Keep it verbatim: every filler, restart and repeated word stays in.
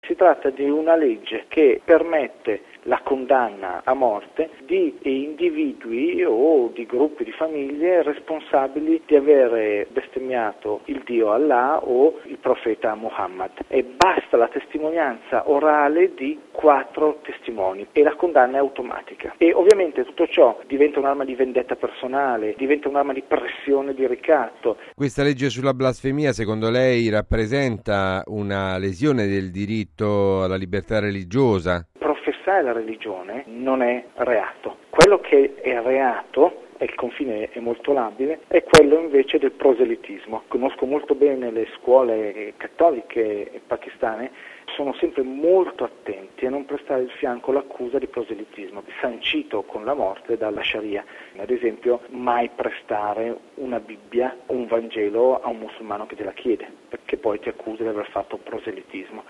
Si tratta di una legge che permette la condanna a morte di individui o di gruppi di famiglie responsabili di avere bestemmiato il dio Allah o il profeta Muhammad, e basta la testimonianza orale di quattro testimoni e la condanna è automatica. E ovviamente tutto ciò diventa un'arma di vendetta personale, diventa un'arma di pressione, di ricatto. Questa legge sulla blasfemia secondo lei rappresenta una lesione del diritto alla libertà religiosa? Professare la religione non è reato. Quello che è reato, e il confine è molto labile, è quello invece del proselitismo. Conosco molto bene le scuole cattoliche pakistane, sono sempre molto attenti a non prestare il fianco all'accusa di proselitismo, sancito con la morte dalla Sharia. Ad esempio, mai prestare una Bibbia o un Vangelo a un musulmano che te la chiede, perché poi ti accusa di aver fatto proselitismo.